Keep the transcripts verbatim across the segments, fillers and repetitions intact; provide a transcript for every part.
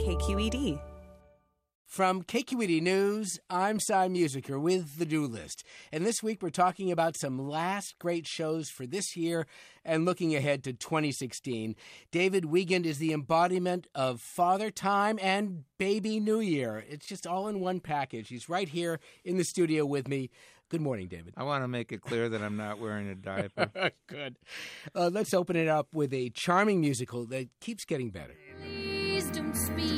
K Q E D. From K Q E D News, I'm Cy Musiker with the Do List. And this week we're talking about some last great shows for this year and looking ahead to twenty sixteen. David Wiegand is the embodiment of Father Time and Baby New Year. It's just all in one package. He's right here in the studio with me. Good morning, David. I want to make it clear that I'm not wearing a diaper. Good. Uh, let's open it up with a charming musical that keeps getting better. Please don't speak.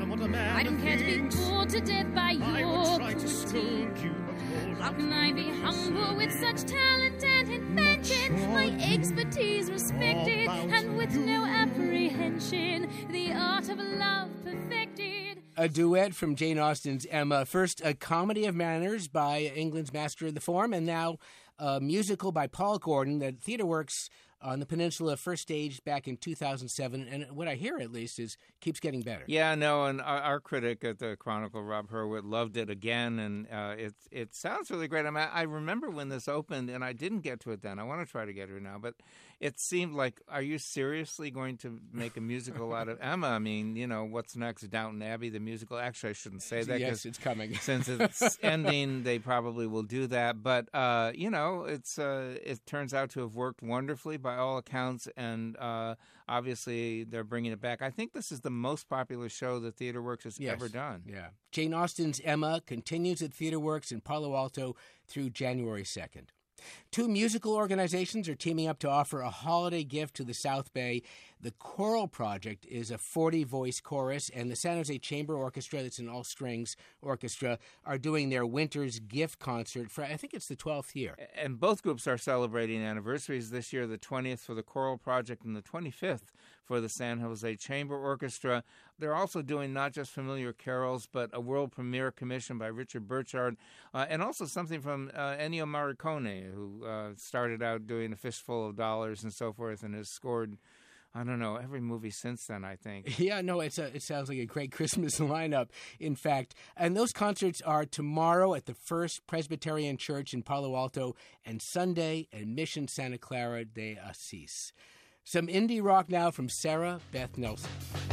I don't care to be bored to death by your cruelty. How can I be humble with such talent and invention? My expertise respected, and with no apprehension, the art of love perfected. A duet from Jane Austen's Emma. First, a comedy of manners by England's master of the form, and now a musical by Paul Gordon that TheatreWorks on the Peninsula first staged back in two thousand seven, and what I hear, at least, is keeps getting better. Yeah, no, and our, our critic at the Chronicle, Rob Hurwitz, loved it again, and uh, it it sounds really great. I mean, I remember when this opened, and I didn't get to it then. I want to try to get to it now, but it seemed like, are you seriously going to make a musical out of Emma? I mean, you know, what's next? Downton Abbey, the musical? Actually, I shouldn't say that. Yes, it's coming. Since it's ending, they probably will do that. But, uh, you know, it's uh, it turns out to have worked wonderfully by all accounts, and uh, obviously they're bringing it back. I think this is the most popular show that TheatreWorks has yes. ever done. Yeah. Jane Austen's Emma continues at TheatreWorks in Palo Alto through January second. Two musical organizations are teaming up to offer a holiday gift to the South Bay. The Choral Project is a forty-voice chorus, and the San Jose Chamber Orchestra, that's an all-strings orchestra, are doing their Winter's Gift Concert for, I think it's the twelfth year. And both groups are celebrating anniversaries this year, the twentieth for the Choral Project and the twenty-fifth for the San Jose Chamber Orchestra. They're also doing not just familiar carols, but a world premiere commissioned by Richard Burchard, uh, and also something from uh, Ennio Morricone, who uh, started out doing A Fistful of Dollars and so forth, and has scored, I don't know, every movie since then, I think. Yeah, no, it's a, it sounds like a great Christmas lineup, in fact. And those concerts are tomorrow at the First Presbyterian Church in Palo Alto and Sunday at Mission Santa Clara de Assis. Some indie rock now from Sarah Beth Nelson.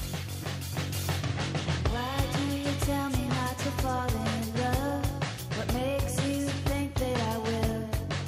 Why do you tell me not to fall in love? What makes you think that I will?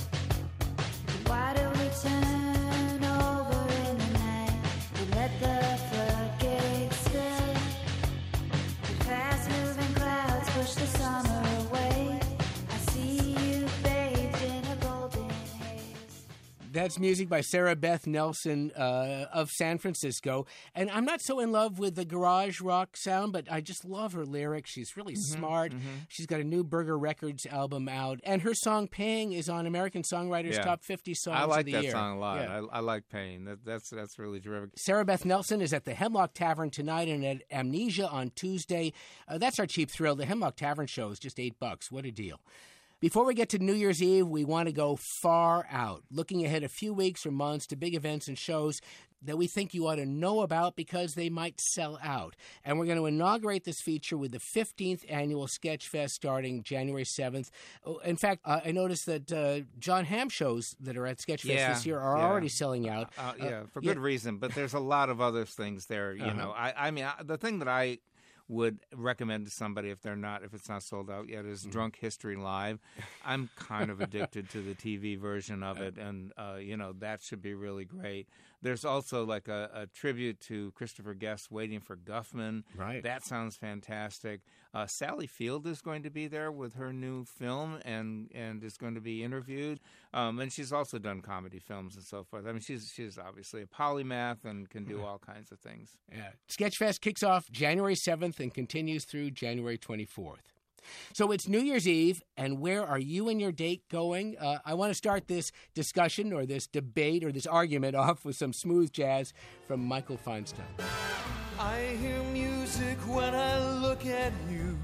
Why don't we turn over in the night and let the floodgates fill? The fast-moving clouds push the summer away. I see you bathed in a golden haze. That's music by Sarah Beth Nelson uh, of San Francisco. And I'm not so in love with the garage rock sound, but I just love her lyrics. She's really mm-hmm, smart. Mm-hmm. She's got a new Burger Records album out. And her song Paying is on American Songwriters' yeah. Top fifty Songs I like of the that Year. song a lot. Yeah. I, I like Paying. That, that's, that's really terrific. Sarah Beth Nelson is at the Hemlock Tavern tonight and at Amnesia on Tuesday. Uh, that's our cheap thrill. The Hemlock Tavern show is just eight bucks. What a deal. Before we get to New Year's Eve, we want to go far out, looking ahead a few weeks or months to big events and shows that we think you ought to know about because they might sell out. And we're going to inaugurate this feature with the fifteenth Annual Sketchfest starting January seventh. In fact, uh, I noticed that uh, John Hamm shows that are at Sketchfest yeah, this year are yeah. already selling out. Uh, uh, yeah, uh, for good yeah. reason. But there's a lot of other things there, you uh-huh. know. I, I mean, I, the thing that I would recommend to somebody if they're not, if it's not sold out yet, is Drunk History Live. I'm kind of addicted to the T V version of it, and, uh, you know, that should be really great. There's also like a, a tribute to Christopher Guest, Waiting for Guffman. Right. That sounds fantastic. Uh, Sally Field is going to be there with her new film and, and is going to be interviewed. Um, and she's also done comedy films and so forth. I mean, she's she's obviously a polymath and can do all kinds of things. Yeah. Sketchfest kicks off January seventh and continues through January twenty-fourth. So it's New Year's Eve, and where are you and your date going? Uh, I want to start this discussion or this debate or this argument off with some smooth jazz from Michael Feinstein. I hear music when I look at you,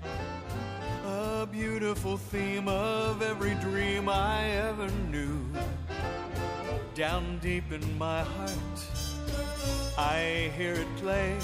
a beautiful theme of every dream I ever knew. Down deep in my heart, I hear it play,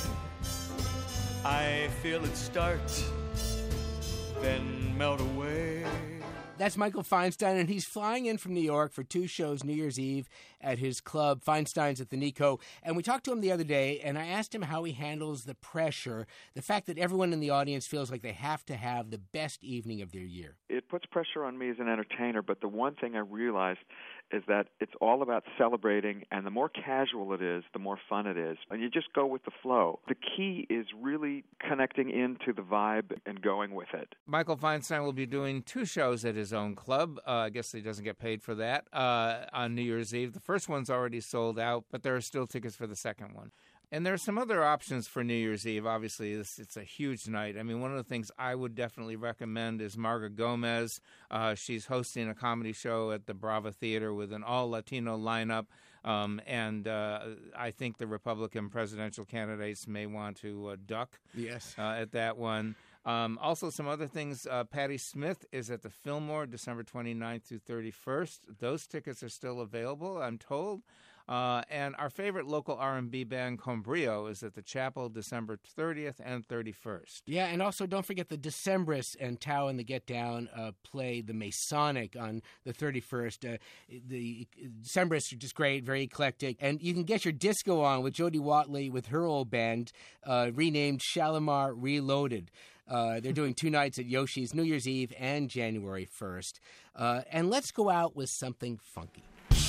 I feel it start, then melt away. That's Michael Feinstein, and he's flying in from New York for two shows New Year's Eve at his club, Feinstein's at the Nico. And we talked to him the other day, and I asked him how he handles the pressure, the fact that everyone in the audience feels like they have to have the best evening of their year. It puts pressure on me as an entertainer, but the one thing I realized is that it's all about celebrating, and the more casual it is, the more fun it is. And you just go with the flow. The key is really connecting into the vibe and going with it. Michael Feinstein will be doing two shows at his own club. Uh, I guess he doesn't get paid for that, uh, on New Year's Eve. The first one's already sold out, but there are still tickets for the second one. And there are some other options for New Year's Eve. Obviously, this, it's a huge night. I mean, one of the things I would definitely recommend is Marga Gomez. Uh, she's hosting a comedy show at the Brava Theater with an all-Latino lineup. Um, and uh, I think the Republican presidential candidates may want to uh, duck yes. uh, at that one. Um, also, some other things. Uh, Patti Smith is at the Fillmore December twenty-ninth through thirty-first. Those tickets are still available, I'm told. Uh, and our favorite local R and B band, Combrio, is at the Chapel December thirtieth and thirty-first. Yeah, and also don't forget the Decemberists and Tao and the Get Down uh, play the Masonic on the thirty-first. Uh, the Decemberists are just great, very eclectic. And you can get your disco on with Jody Watley with her old band, uh, renamed Shalimar Reloaded. Uh, they're doing two nights at Yoshi's, New Year's Eve and January first. Uh, and let's go out with something funky.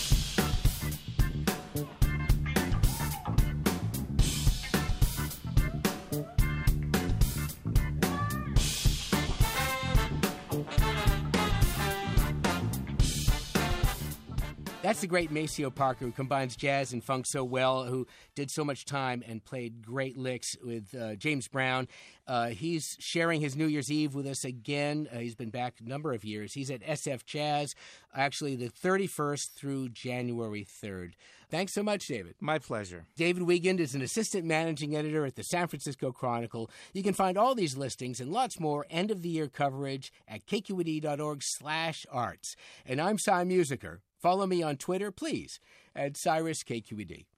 That's the great Maceo Parker, who combines jazz and funk so well, who did so much time and played great licks with uh, James Brown. Uh, he's sharing his New Year's Eve with us again. Uh, he's been back a number of years. He's at S F Jazz, actually the thirty-first through January third. Thanks so much, David. My pleasure. David Wiegand is an assistant managing editor at the San Francisco Chronicle. You can find all these listings and lots more end-of-the-year coverage at k q e d dot org slash arts. And I'm Cy Musiker. Follow me on Twitter, please, at Cyrus K Q E D.